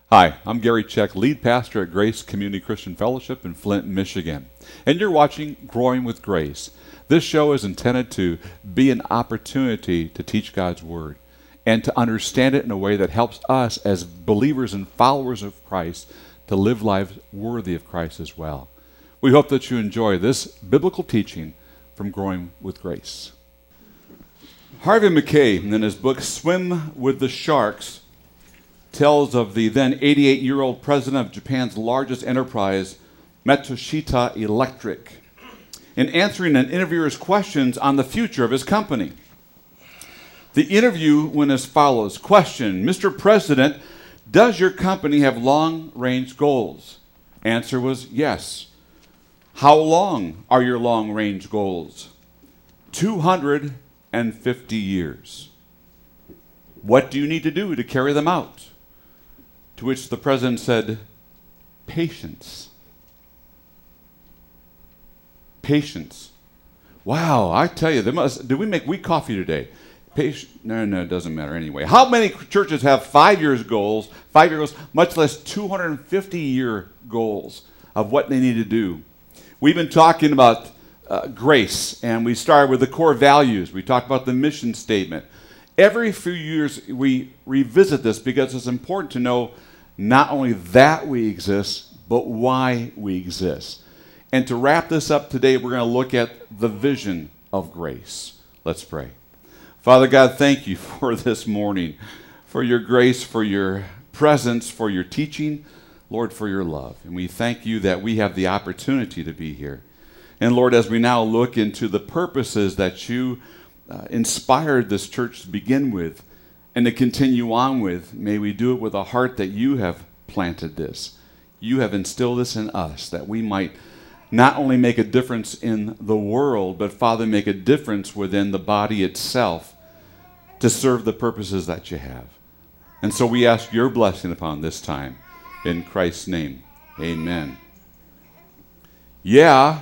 Hi, I'm Gary Check, lead pastor at Grace Community Christian Fellowship in Flint, Michigan. And you're watching Growing with Grace. This show is intended to be an opportunity to teach God's Word and to understand it in a way that helps us as believers and followers of Christ to live lives worthy of Christ as well. We hope that you enjoy this biblical teaching from Growing with Grace. Harvey Mackay, in his book Swim with the Sharks, tells of the then 88-year-old president of Japan's largest enterprise, Matsushita Electric, in answering an interviewer's questions on the future of his company. The interview went as follows. Question: Mr. President, does your company have long-range goals? Answer was yes. How long are your long-range goals? 250 years. What do you need to do to carry them out? To which the president said, patience. Patience. Wow, I tell you, did we make weak coffee today? No, it doesn't matter anyway. How many churches have 5 year goals, much less 250-year goals of what they need to do? We've been talking about grace, and we started with the core values. We talked about the mission statement. Every few years we revisit this because it's important to know not only that we exist, but why we exist. And to wrap this up today, we're going to look at the vision of grace. Let's pray. Father God, thank you for this morning, for your grace, for your presence, for your teaching, Lord, for your love. And we thank you that we have the opportunity to be here. And Lord, as we now look into the purposes that you inspired this church to begin with and to continue on with, may we do it with a heart that you have planted this. You have instilled this in us that we might not only make a difference in the world, but Father, make a difference within the body itself to serve the purposes that you have. And so we ask your blessing upon this time. In Christ's name, amen. Yeah.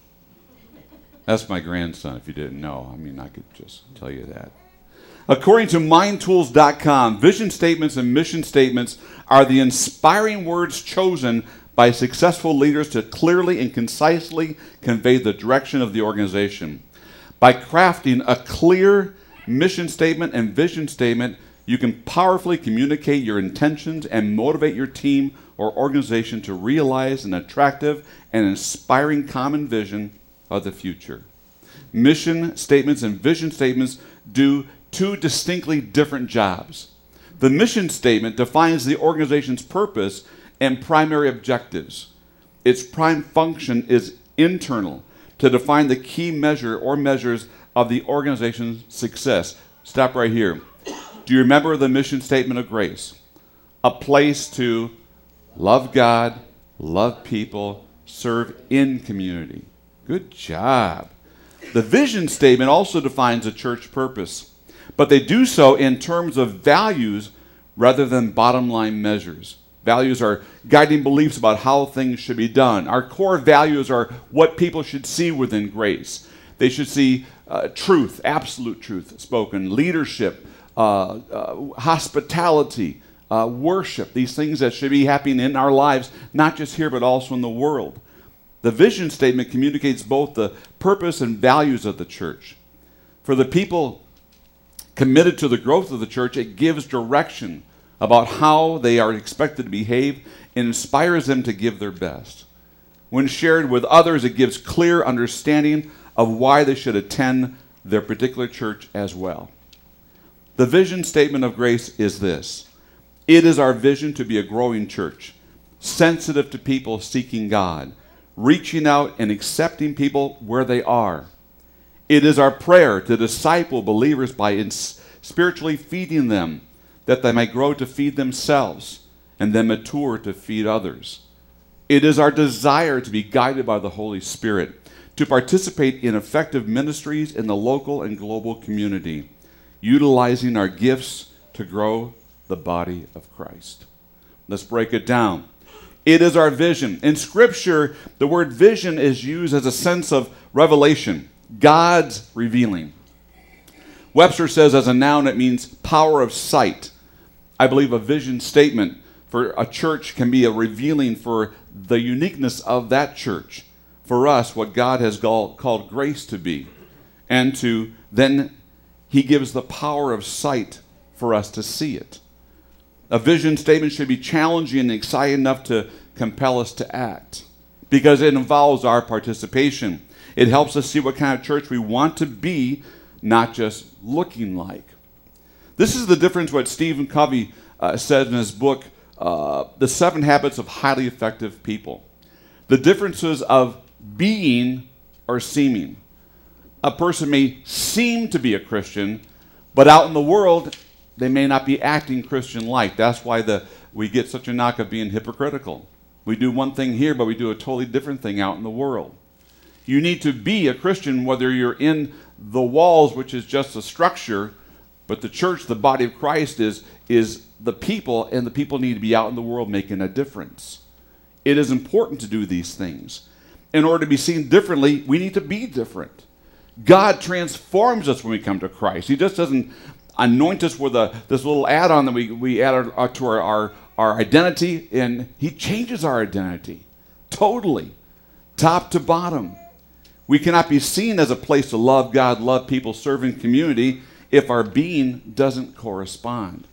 That's my grandson, if you didn't know. I mean, I could just tell you that. According to mindtools.com, vision statements and mission statements are the inspiring words chosen by successful leaders to clearly and concisely convey the direction of the organization. By crafting a clear mission statement and vision statement, you can powerfully communicate your intentions and motivate your team or organization to realize an attractive and inspiring common vision of the future. Mission statements and vision statements do two distinctly different jobs. The mission statement defines the organization's purpose and primary objectives. Its prime function is internal, to define the key measure or measures of the organization's success. Stop right here. Do you remember the mission statement of Grace? A place to love God, love people, serve in community. Good job. The vision statement also defines a church purpose, but they do so in terms of values rather than bottom line measures. Values are guiding beliefs about how things should be done. Our core values are what people should see within Grace. They should see truth, absolute truth spoken, leadership, hospitality, worship, these things that should be happening in our lives, not just here, but also in the world. The vision statement communicates both the purpose and values of the church. For the people committed to the growth of the church, it gives direction about how they are expected to behave and inspires them to give their best. When shared with others, it gives clear understanding of why they should attend their particular church as well. The vision statement of Grace is this: it is our vision to be a growing church, sensitive to people seeking God, reaching out and accepting people where they are. It is our prayer to disciple believers by spiritually feeding them, that they might grow to feed themselves and then mature to feed others. It is our desire to be guided by the Holy Spirit, to participate in effective ministries in the local and global community, utilizing our gifts to grow the body of Christ. Let's break it down. It is our vision. In Scripture, the word vision is used as a sense of revelation, God's revealing. Webster says as a noun it means power of sight. I believe a vision statement For a church can be a revealing for the uniqueness of that church. For us, what God has called grace to be. And to then he gives the power of sight for us to see it. A vision statement should be challenging and exciting enough to compel us to act, because it involves our participation. It helps us see what kind of church we want to be, not just looking like. This is the difference what Stephen Covey said in his book, The 7 Habits of Highly Effective People. The differences of being or seeming. A person may seem to be a Christian, but out in the world, they may not be acting Christian-like. That's why we get such a knock of being hypocritical. We do one thing here, but we do a totally different thing out in the world. You need to be a Christian whether you're in the walls, which is just a structure, but the church, the body of Christ, is the people, and the people need to be out in the world making a difference. It is important to do these things. In order to be seen differently, we need to be different. God transforms us when we come to Christ. He just doesn't anoint us with this little add-on that we add to our identity, and he changes our identity totally, top to bottom. We cannot be seen as a place to love God, love people, serve in community if our being doesn't correspond.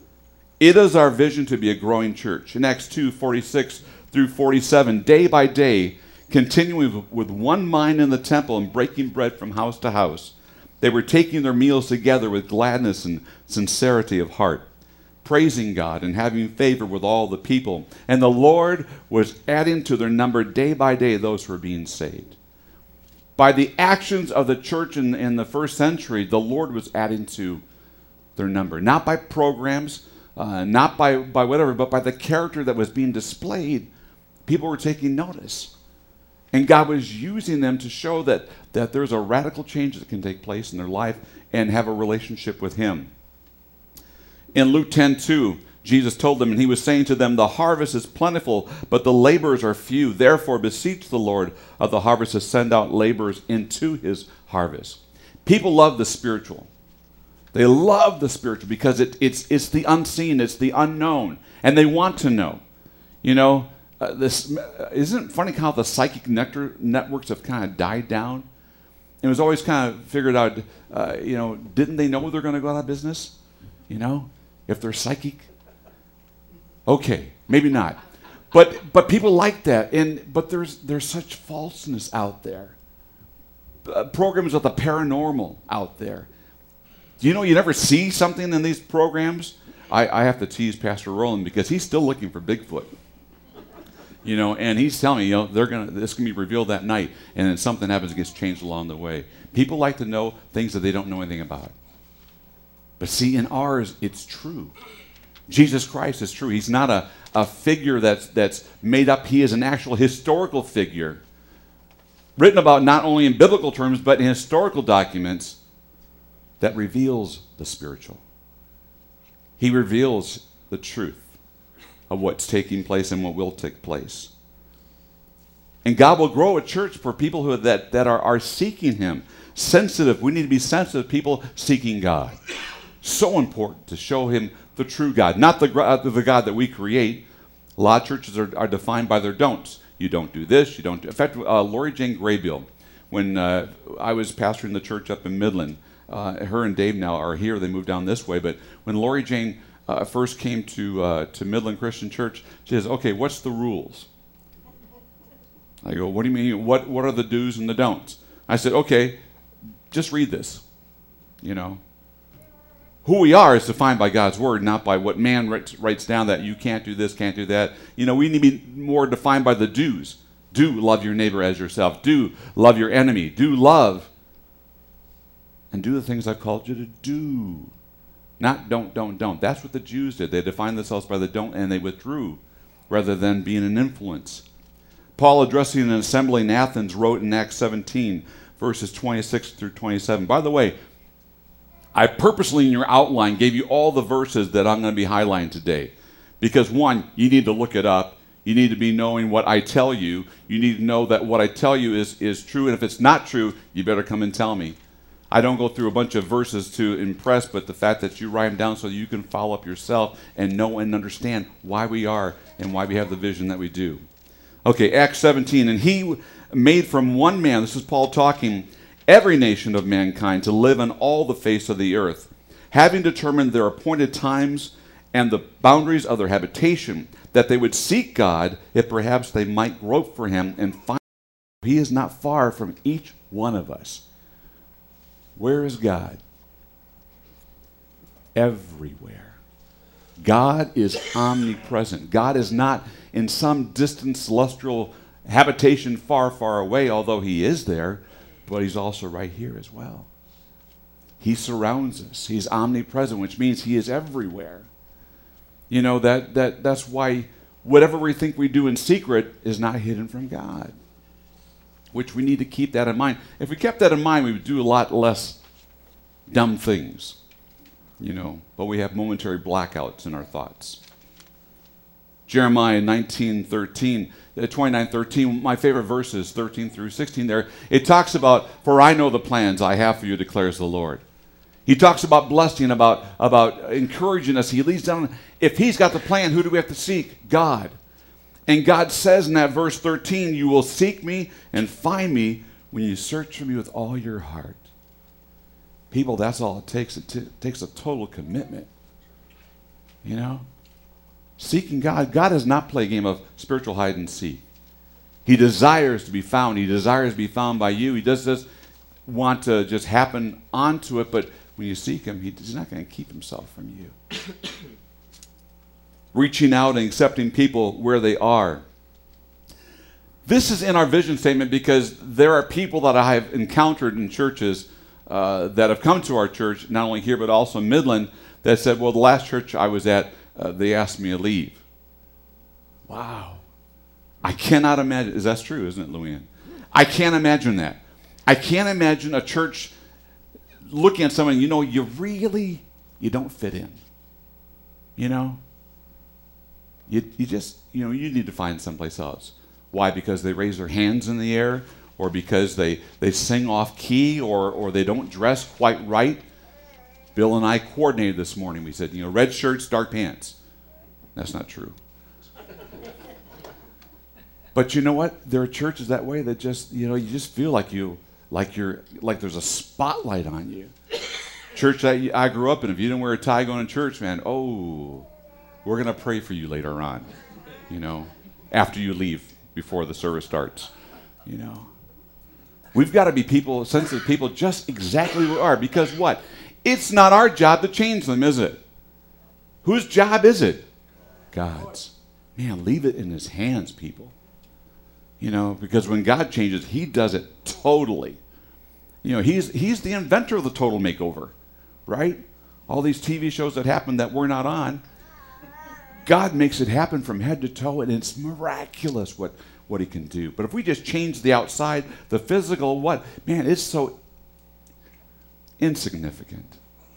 It is our vision to be a growing church. In Acts 2:46 through 47, day by day, continuing with one mind in the temple and breaking bread from house to house, they were taking their meals together with gladness and sincerity of heart, praising God and having favor with all the people. And the Lord was adding to their number day by day those who were being saved. By the actions of the church in the first century, the Lord was adding to their number. Not by programs, not by whatever, but by the character that was being displayed. People were taking notice. And God was using them to show that there's a radical change that can take place in their life and have a relationship with him. In Luke 10:2, Jesus told them, and he was saying to them, the harvest is plentiful, but the laborers are few. Therefore, beseech the Lord of the harvest to send out laborers into his harvest. People love the spiritual. They love the spiritual because it's the unseen, it's the unknown, and they want to know. You know, isn't it funny how the psychic networks have kind of died down? It was always kind of figured out, didn't they know they're going to go out of business? You know, if they're psychic? Okay, maybe not. But people like that, but there's such falseness out there. Programs of the paranormal out there. Do you know you never see something in these programs? I have to tease Pastor Roland because he's still looking for Bigfoot. You know, and he's telling me, this can be revealed that night, and then something happens, it gets changed along the way. People like to know things that they don't know anything about. But see, in ours, it's true. Jesus Christ is true. He's not a figure that's made up. He is an actual historical figure, written about not only in biblical terms, but in historical documents that reveals the spiritual. He reveals the truth of what's taking place and what will take place. And God will grow a church for people that are seeking him. Sensitive. We need to be sensitive people seeking God. So important to show him the true God, not the God that we create. A lot of churches are defined by their don'ts. You don't do this, you don't do... In fact, Lori Jane Graybill, when I was pastoring the church up in Midland, her and Dave now are here, they moved down this way, but when Lori Jane first came to Midland Christian Church, she says, okay, what's the rules? I go, what do you mean? What are the do's and the don'ts? I said, okay, just read this. You know, who we are is defined by God's word, not by what man writes down that you can't do this, can't do that. You know, we need to be more defined by the do's. Do love your neighbor as yourself. Do love your enemy. Do love. And do the things I've called you to do. Not don't. That's what the Jews did. They defined themselves by the don't, and they withdrew rather than being an influence. Paul, addressing an assembly in Athens, wrote in Acts 17, verses 26 through 27. By the way, I purposely in your outline gave you all the verses that I'm going to be highlighting today. Because one, you need to look it up. You need to be knowing what I tell you. You need to know that what I tell you is true. And if it's not true, you better come and tell me. I don't go through a bunch of verses to impress, but the fact that you write them down so you can follow up yourself and know and understand why we are and why we have the vision that we do. Okay, Acts 17. And he made from one man, this is Paul talking, every nation of mankind to live on all the face of the earth, having determined their appointed times and the boundaries of their habitation, that they would seek God, if perhaps they might grope for him and find him. He is not far from each one of us. Where is God? Everywhere. God is omnipresent. God is not in some distant celestial habitation far, far away, although he is there, but he's also right here as well. He surrounds us. He's omnipresent, which means he is everywhere. You know, that's why whatever we think we do in secret is not hidden from God, which we need to keep that in mind. If we kept that in mind, we would do a lot less dumb things, you know, but we have momentary blackouts in our thoughts. Jeremiah 29:13, my favorite verses, 13 through 16 there, it talks about, for I know the plans I have for you, declares the Lord. He talks about blessing, about encouraging us. He leads down, if he's got the plan, who do we have to seek? God. And God says in that verse 13, you will seek me and find me when you search for me with all your heart. People, that's all it takes. It takes a total commitment. You know? Seeking God. God does not play a game of spiritual hide and seek. He desires to be found. He desires to be found by you. He doesn't want to just happen onto it, but when you seek him, he's not going to keep himself from you. Reaching out and accepting people where they are. This is in our vision statement because there are people that I have encountered in churches that have come to our church, not only here but also in Midland, that said, well, the last church I was at, they asked me to leave. Wow. I cannot imagine. Is that true, isn't it, Luann? I can't imagine that. I can't imagine a church looking at someone, you know, you don't fit in. You know? You just, you know, you need to find someplace else. Why? Because they raise their hands in the air, or because they sing off key, or they don't dress quite right. Bill and I coordinated this morning. We said, you know, red shirts, dark pants. That's not true. But you know what? There are churches that way that just, you know, you just feel like there's a spotlight on you. Church that I grew up in, if you didn't wear a tie going to church, man, oh, we're going to pray for you later on, you know, after you leave, before the service starts, you know. We've got to be people, sensitive people, just exactly who we are, because what? It's not our job to change them, is it? Whose job is it? God's. Man, leave it in his hands, people. You know, because when God changes, he does it totally. You know, he's the inventor of the total makeover, right? All these TV shows that happen that we're not on, God makes it happen from head to toe, and it's miraculous what he can do. But if we just change the outside, the physical, what? Man, it's so insignificant.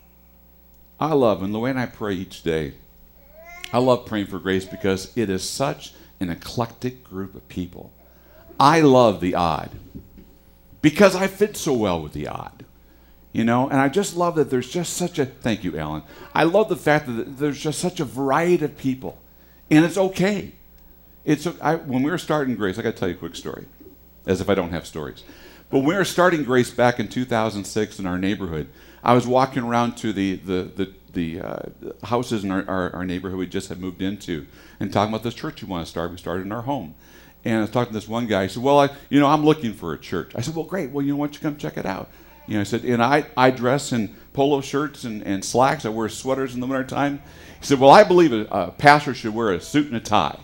I love, and the way I pray each day, I love praying for Grace because it is such an eclectic group of people. I love the odd because I fit so well with the odd, you know, and I just love that there's just such a, thank you, Alan. I love the fact that there's just such a variety of people, and it's okay. When we were starting Grace, I got to tell you a quick story, as if I don't have stories. But when we were starting Grace back in 2006 in our neighborhood, I was walking around to the houses in our neighborhood we just had moved into and talking about this church we want to start. We started in our home. And I was talking to this one guy. He said, well, I'm looking for a church. I said, well, great. Well, why don't you come check it out? You know, I said, and I dress in polo shirts and slacks. I wear sweaters in the wintertime. He said, well, I believe a pastor should wear a suit and a tie.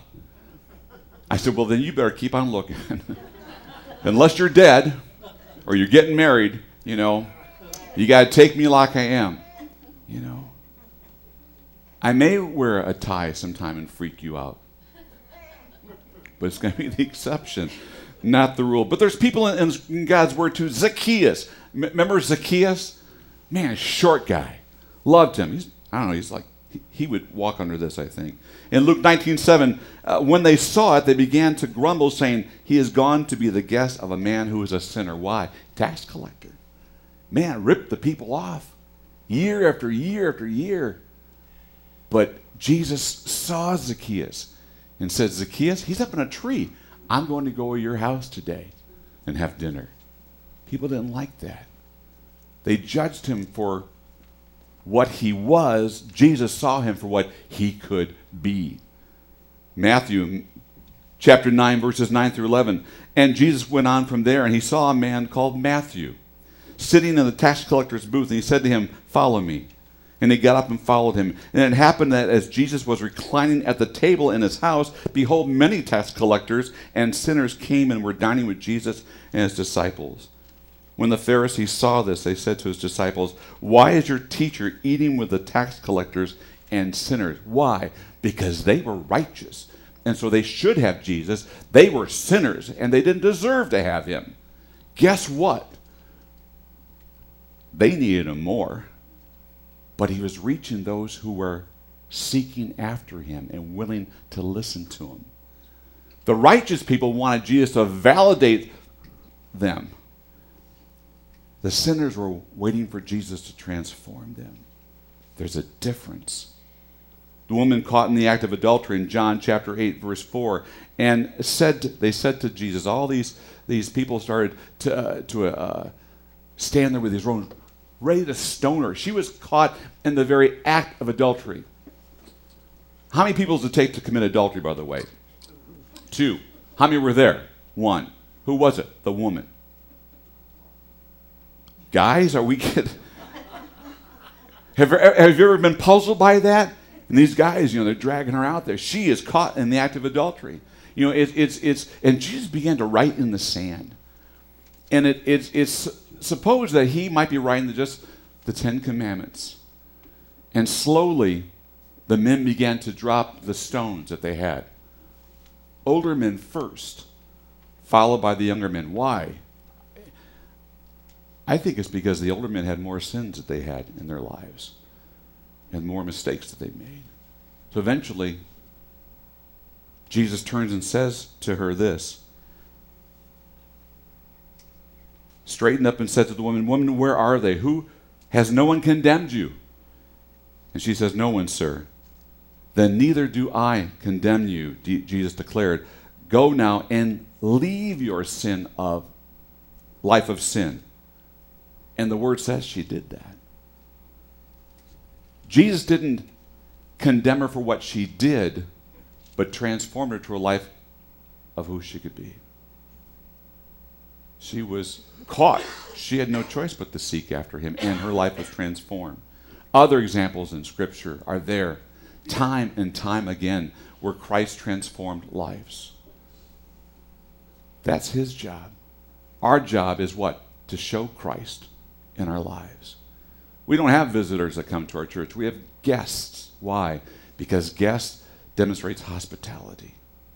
I said, well, then you better keep on looking. Unless you're dead or you're getting married, you know, you got to take me like I am, you know. I may wear a tie sometime and freak you out. But it's going to be the exception, not the rule. But there's people in God's word too. Zacchaeus. Remember Zacchaeus? Man, short guy. Loved him. He's like, he would walk under this, I think. In Luke 19:7, when they saw it, they began to grumble, saying, he is gone to be the guest of a man who is a sinner. Why? Tax collector. man, ripped the people off year after year after year. But Jesus saw Zacchaeus and said, Zacchaeus, he's up in a tree. I'm going to go to your house today and have dinner. People didn't like that. They judged him for what he was. Jesus saw him for what he could be. Matthew chapter 9, verses 9 through 11. And Jesus went on from there, and he saw a man called Matthew sitting in the tax collector's booth, and he said to him, follow me. And he got up and followed him. And it happened that as Jesus was reclining at the table in his house, behold, many tax collectors and sinners came and were dining with Jesus and his disciples. When the Pharisees saw this, they said to his disciples, why is your teacher eating with the tax collectors and sinners? Why? Because they were righteous. And so they should have Jesus. They were sinners, and they didn't deserve to have him. Guess what? They needed him more. But he was reaching those who were seeking after him and willing to listen to him. The righteous people wanted Jesus to validate them. The sinners were waiting for Jesus to transform them. There's a difference. The woman caught in the act of adultery in John chapter 8, verse 4, and they said to Jesus, all these people started to stand there with these ropes, ready to stone her. She was caught in the very act of adultery. How many people does it take to commit adultery, by the way? 2. How many were there? 1. Who was it? The woman. Guys, are we kidding? Have you ever been puzzled by that? And these guys, they're dragging her out there. She is caught in the act of adultery. And Jesus began to write in the sand. And it's supposed that he might be writing just the 10 Commandments. And slowly, the men began to drop the stones that they had. Older men first, followed by the younger men. Why? I think it's because the older men had more sins that they had in their lives and more mistakes that they made. So eventually, Jesus turns and says to her this. Straightened up and said to the woman, woman, where are they? Has no one condemned you? And she says, no one, sir. Then neither do I condemn you, Jesus declared. Go now and leave your life of sin. And the word says she did that. Jesus didn't condemn her for what she did, but transformed her to a life of who she could be. She was caught. She had no choice but to seek after him, and her life was transformed. Other examples in Scripture are there, time and time again, where Christ transformed lives. That's his job. Our job is what? To show Christ in our lives. We don't have visitors that come to our church. We have guests. Why? Because guests demonstrates hospitality.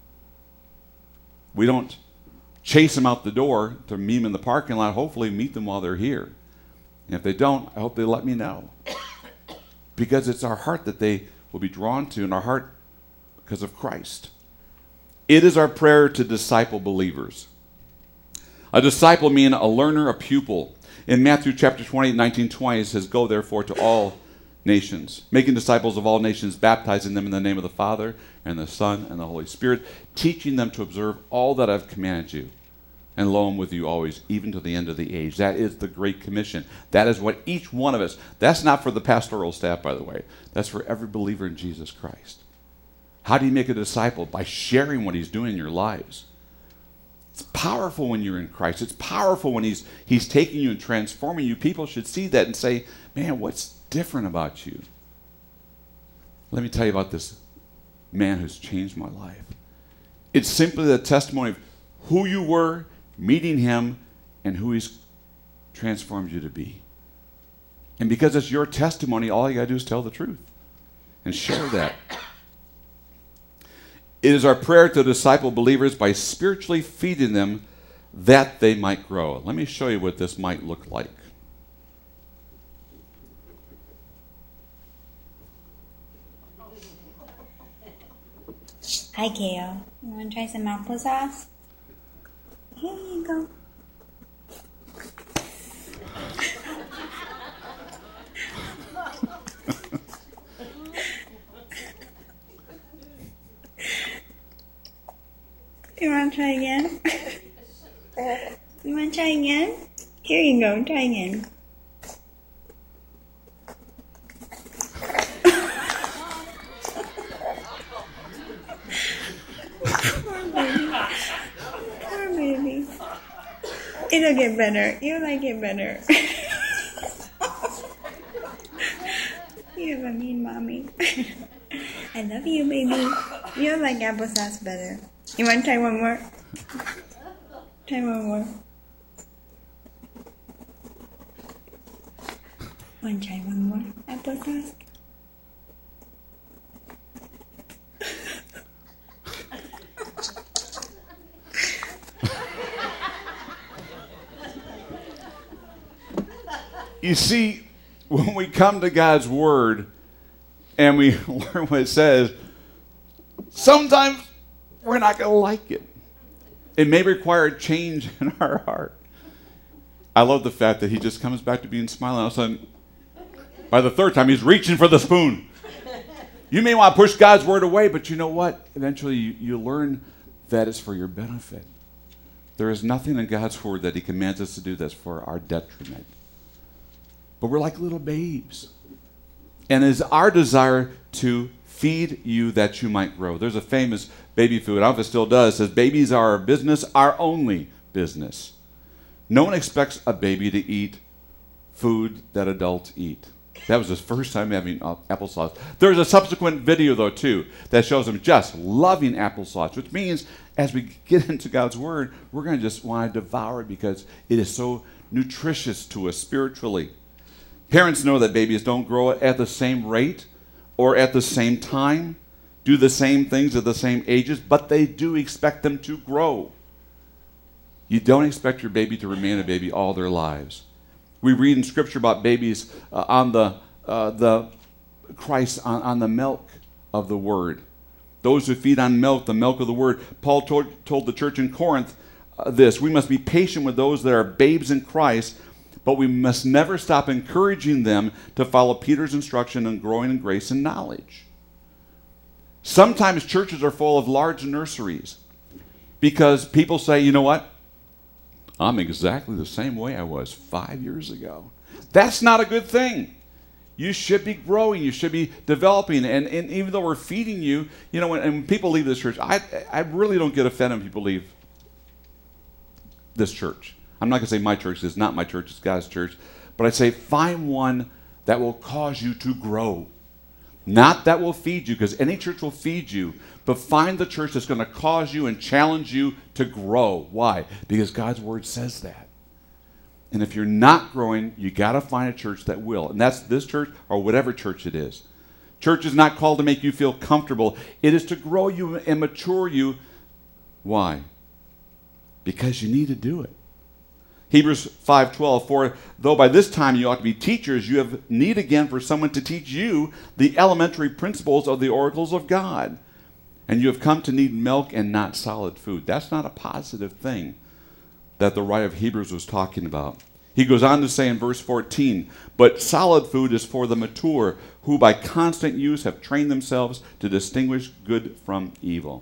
We don't chase them out the door to meet them in the parking lot. Hopefully meet them while they're here. And if they don't, I hope they let me know. Because it's our heart that they will be drawn to, and our heart because of Christ. It is our prayer to disciple believers. A disciple means a learner, a pupil. In Matthew chapter 28, 19, 20, it says, go therefore to all nations, making disciples of all nations, baptizing them in the name of the Father and the Son and the Holy Spirit, teaching them to observe all that I've commanded you. And lo, I'm with you always, even to the end of the age. That is the Great Commission. That is what each one of us, that's not for the pastoral staff, by the way. That's for every believer in Jesus Christ. How do you make a disciple? By sharing what he's doing in your lives. It's powerful when you're in Christ. It's powerful when he's taking you and transforming you. People should see that and say, man, what's different about you? Let me tell you about this man who's changed my life. It's simply the testimony of who you were, meeting him, and who he's transformed you to be. And because it's your testimony, all you got to do is tell the truth and share that. It is our prayer to disciple believers by spiritually feeding them that they might grow. Let me show you what this might look like. Hi, Kale. You want to try some applesauce? Here you go. try again? You want to try again? Here you go, try again. Poor baby. Poor baby. It'll get better. You'll like it better. You have a mean mommy. I love you, baby. You'll like applesauce better. You want to try one more? Try one more. Want to try one more applesauce? You see, when we come to God's Word and we learn what it says, sometimes we're not going to like it. It may require a change in our heart. I love the fact that he just comes back to being smiling. All of a sudden, by the third time, he's reaching for the spoon. You may want to push God's Word away, but you know what? Eventually, you learn that it's for your benefit. There is nothing in God's Word that he commands us to do that's for our detriment. But we're like little babes. And it is our desire to feed you that you might grow. There's a famous baby food, I don't know if it still does, says babies are our business, our only business. No one expects a baby to eat food that adults eat. That was his first time having applesauce. There's a subsequent video, though, too, that shows him just loving applesauce, which means as we get into God's Word, we're going to just want to devour it because it is so nutritious to us spiritually. Parents know that babies don't grow at the same rate or at the same time, do the same things at the same ages, but they do expect them to grow. You don't expect your baby to remain a baby all their lives. We read in Scripture about babies on the Christ, on the milk of the Word. Those who feed on milk, the milk of the Word. Paul told the church in Corinth this: we must be patient with those that are babes in Christ, but we must never stop encouraging them to follow Peter's instruction in growing in grace and knowledge. Sometimes churches are full of large nurseries because people say, you know what? I'm exactly the same way I was 5 years ago. That's not a good thing. You should be growing. You should be developing. And even though we're feeding you, you know, when people leave this church, I really don't get offended when people leave this church. I'm not going to say my church. It's not my church. It's God's church. But I say find one that will cause you to grow. Not that will feed you, because any church will feed you. But find the church that's going to cause you and challenge you to grow. Why? Because God's Word says that. And if you're not growing, you got to find a church that will. And that's this church or whatever church it is. Church is not called to make you feel comfortable. It is to grow you and mature you. Why? Because you need to do it. Hebrews 5:12, for though by this time you ought to be teachers, you have need again for someone to teach you the elementary principles of the oracles of God. And you have come to need milk and not solid food. That's not a positive thing that the writer of Hebrews was talking about. He goes on to say in verse 14, but solid food is for the mature, who by constant use have trained themselves to distinguish good from evil.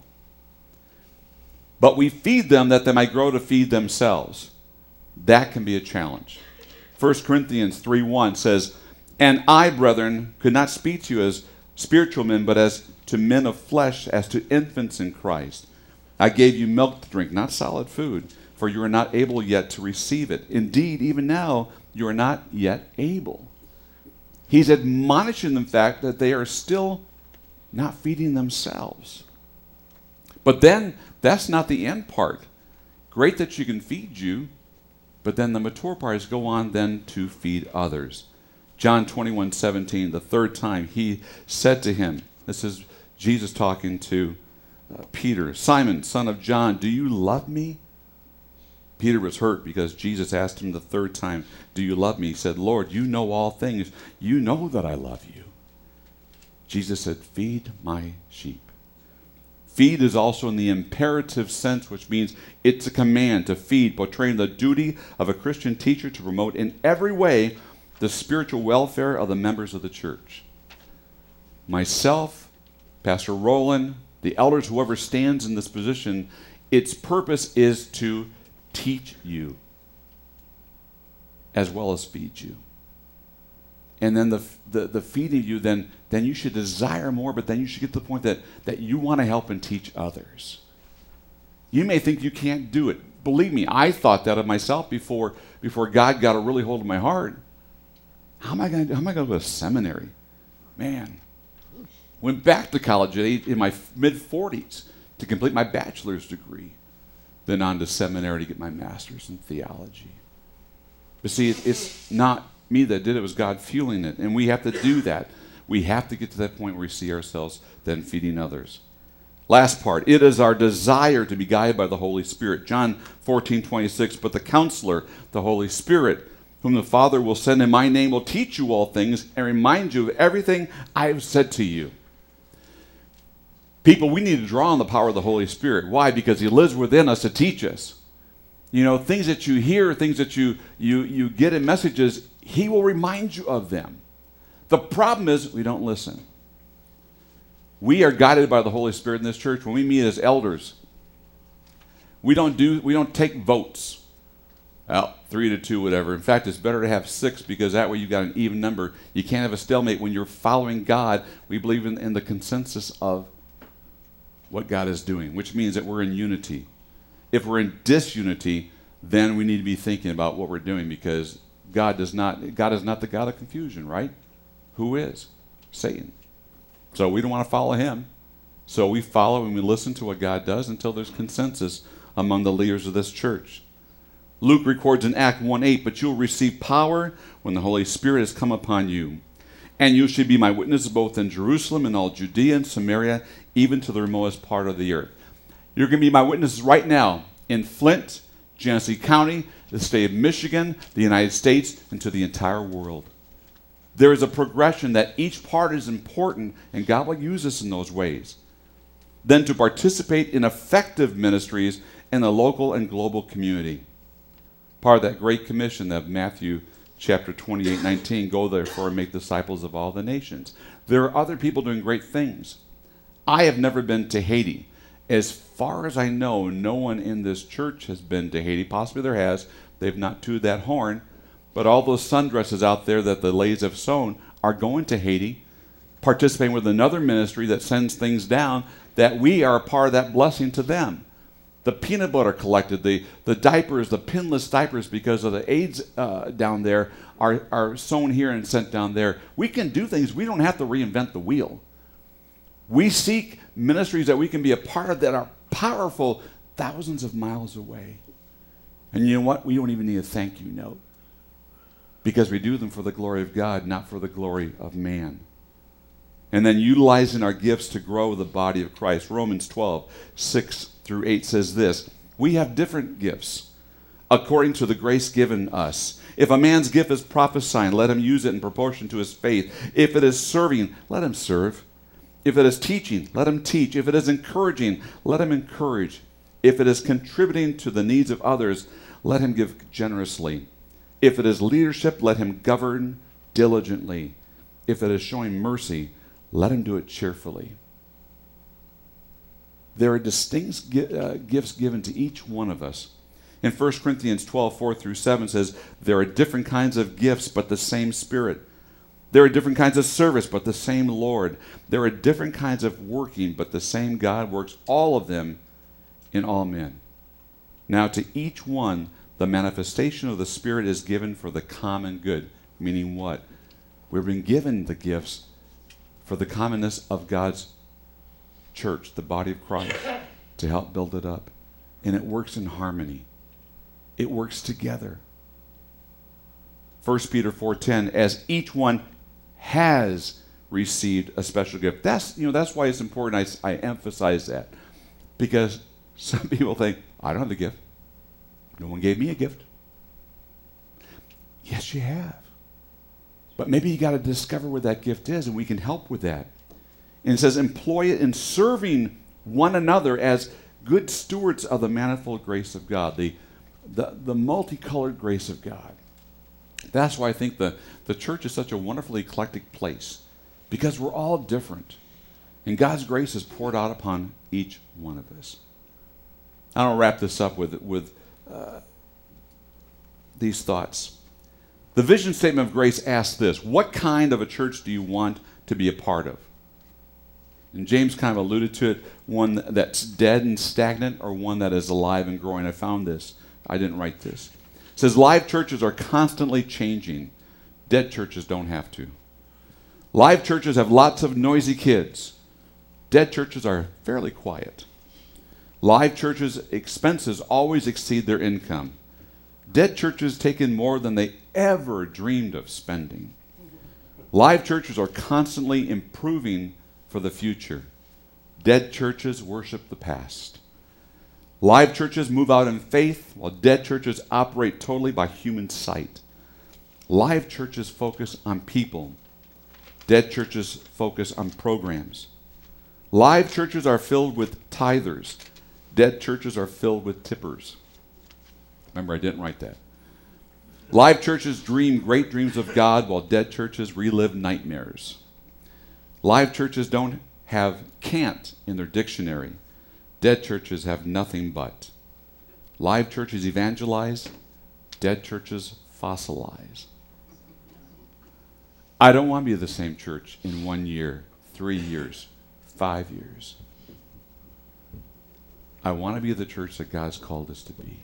But we feed them that they might grow to feed themselves. That can be a challenge. 1 Corinthians 3:1 says, and I, brethren, could not speak to you as spiritual men, but as to men of flesh, as to infants in Christ. I gave you milk to drink, not solid food, for you are not able yet to receive it. Indeed, even now, you are not yet able. He's admonishing the fact that they are still not feeding themselves. But then, that's not the end part. Great that you can feed you, but then the mature part is go on then to feed others. John 21:17, the third time, he said to him, this is Jesus talking to Peter, Simon, son of John, do you love me? Peter was hurt because Jesus asked him the third time, do you love me? He said, Lord, you know all things. You know that I love you. Jesus said, feed my sheep. Feed is also in the imperative sense, which means it's a command to feed, portraying the duty of a Christian teacher to promote in every way the spiritual welfare of the members of the church. Myself, Pastor Roland, the elders, whoever stands in this position, Its purpose is to teach you as well as feed you. And then the feeding you, then you should desire more, but then you should get to the point that you want to help and teach others. You may think you can't do it. Believe me, I thought that of myself before God got a really hold of my heart. How am I going to go to a seminary? Man, went back to college in my mid-40s to complete my bachelor's degree, then on to seminary to get my master's in theology. But see, it's not me that did it. It was God fueling it, and we have to do that. We have to get to that point where we see ourselves then feeding others. Last part, it is our desire to be guided by the Holy Spirit. John 14:26, but the Counselor, the Holy Spirit, whom the Father will send in my name, will teach you all things and remind you of everything I have said to you. People, we need to draw on the power of the Holy Spirit. Why? Because he lives within us to teach us. You know, things that you hear, things that you get in messages, he will remind you of them. The problem is we don't listen. We are guided by the Holy Spirit in this church. When we meet as elders, we don't take votes. Well, 3-2, whatever. In fact, it's better to have 6 because that way you've got an even number. You can't have a stalemate. When you're following God, we believe in the consensus of what God is doing, which means that we're in unity. If we're in disunity, then we need to be thinking about what we're doing, because God is not the God of confusion, right? Who is? Satan. So we don't want to follow him. So we follow and we listen to what God does until there's consensus among the leaders of this church. Luke records in Act 1:8, but you'll receive power when the Holy Spirit has come upon you. And you shall be my witnesses both in Jerusalem and all Judea and Samaria, even to the remotest part of the earth. You're going to be my witnesses right now in Flint, Genesee County, the state of Michigan, the United States, and to the entire world. There is a progression that each part is important, and God will use us in those ways. Then to participate in effective ministries in the local and global community. Part of that Great Commission of Matthew chapter 28:19, go therefore and make disciples of all the nations. There are other people doing great things. I have never been to Haiti. As far as I know, no one in this church has been to Haiti. Possibly there has. They've not tooted that horn. But all those sundresses out there that the ladies have sewn are going to Haiti, participating with another ministry that sends things down, that we are a part of that blessing to them. The peanut butter collected, the diapers, the pinless diapers because of the AIDS down there are sewn here and sent down there. We can do things. We don't have to reinvent the wheel. We seek ministries that we can be a part of that are powerful thousands of miles away. And you know what? We don't even need a thank you note, because we do them for the glory of God, not for the glory of man. And then utilizing our gifts to grow the body of Christ. Romans 12:6-8 says this, we have different gifts according to the grace given us. If a man's gift is prophesying, let him use it in proportion to his faith. If it is serving, let him serve. If it is teaching, let him teach. If it is encouraging, let him encourage. If it is contributing to the needs of others, let him give generously. If it is leadership, let him govern diligently. If it is showing mercy, let him do it cheerfully. There are distinct gifts given to each one of us. In 1 Corinthians 12:4-7 says, there are different kinds of gifts, but the same Spirit. There are different kinds of service, but the same Lord. There are different kinds of working, but the same God works all of them in all men. Now to each one, the manifestation of the Spirit is given for the common good. Meaning what? We've been given the gifts for the commonness of God's church, the body of Christ, to help build it up. And it works in harmony. It works together. 1 Peter 4:10, as each one has received a special gift. That's why it's important I emphasize that. Because some people think, I don't have the gift. No one gave me a gift. Yes, you have. But maybe you got to discover where that gift is, and we can help with that. And it says, employ it in serving one another as good stewards of the manifold grace of God, the multicolored grace of God. That's why I think the church is such a wonderfully eclectic place, because we're all different. And God's grace is poured out upon each one of us. I don't wrap this up with these thoughts. The vision statement of grace asks this: what kind of a church do you want to be a part of? And James kind of alluded to it: one that's dead and stagnant, or one that is alive and growing. I found this. I didn't write this. It says live churches are constantly changing. Dead churches don't have to. Live churches have lots of noisy kids. Dead churches are fairly quiet. Live churches' expenses always exceed their income. Dead churches take in more than they ever dreamed of spending. Live churches are constantly improving for the future. Dead churches worship the past. Live churches move out in faith, while dead churches operate totally by human sight. Live churches focus on people. Dead churches focus on programs. Live churches are filled with tithers. Dead churches are filled with tippers. Remember, I didn't write that. Live churches dream great dreams of God, while dead churches relive nightmares. Live churches don't have can't in their dictionary. Dead churches have nothing but. Live churches evangelize. Dead churches fossilize. I don't want to be the same church in 1 year, 3 years, 5 years. I want to be the church that God's called us to be.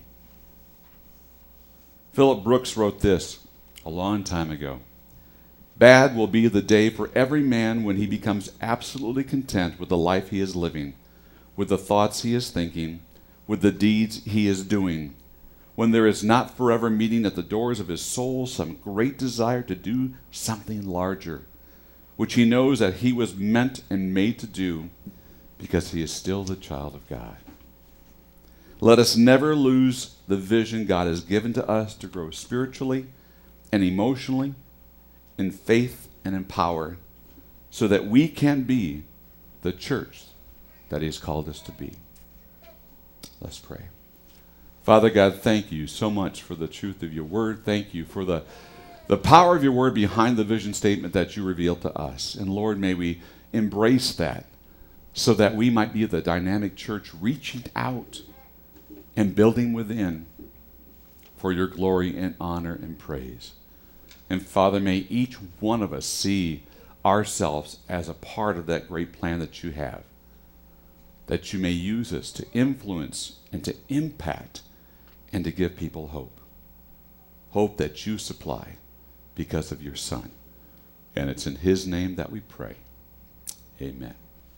Philip Brooks wrote this a long time ago. Bad will be the day for every man when he becomes absolutely content with the life he is living, with the thoughts he is thinking, with the deeds he is doing, when there is not forever meeting at the doors of his soul some great desire to do something larger, which he knows that he was meant and made to do because he is still the child of God. Let us never lose the vision God has given to us to grow spiritually and emotionally, in faith and in power, so that we can be the church that He has called us to be. Let's pray. Father God, thank you so much for the truth of your word. Thank you for the power of your word behind the vision statement that you revealed to us. And Lord, may we embrace that so that we might be the dynamic church reaching out and building within for your glory and honor and praise. And Father, may each one of us see ourselves as a part of that great plan that you have, that you may use us to influence and to impact and to give people hope. Hope that you supply because of your Son. And it's in His name that we pray. Amen.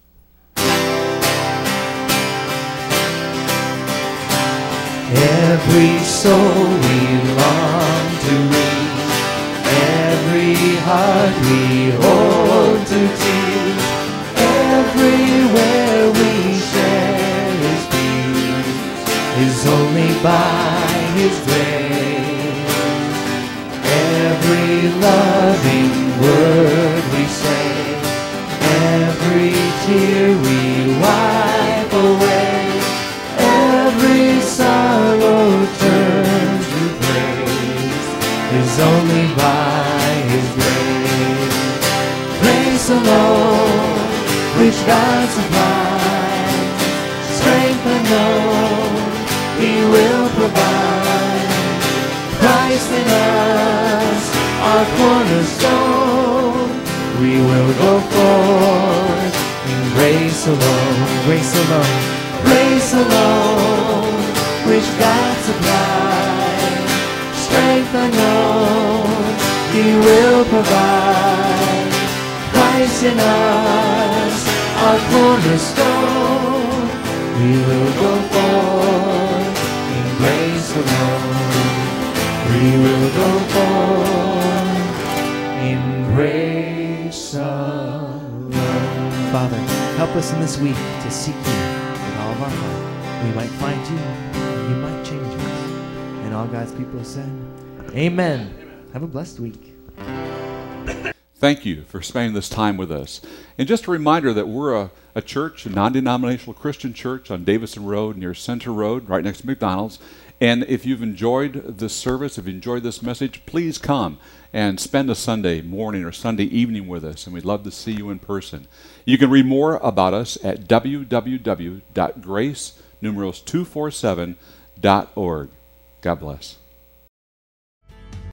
Every soul we long to reach, every heart we hold to teach, everywhere we share His peace, is only by His grace. Every loving word we say, every tear we wipe away, every sorrow turns to praise, is only by His grace. Grace alone, which God supplies, strength unknown He will provide. Christ in us, our cornerstone, we will go forth in grace alone, grace alone. Grace alone, which God supplies, strength unknown He will provide. Christ in us, our cornerstone, we will go forth in grace alone. We will go forth in grace alone. Father, help us in this week to seek you of our heart. We might find you, and you might change us. And all God's people said, amen. Have a blessed week. Thank you for spending this time with us. And just a reminder that we're a church, a non-denominational Christian church on Davison Road near Center Road, right next to McDonald's. And if you've enjoyed this service, if you enjoyed this message, please come and spend a Sunday morning or Sunday evening with us, and we'd love to see you in person. You can read more about us at www.grace numerals 247.org. God bless.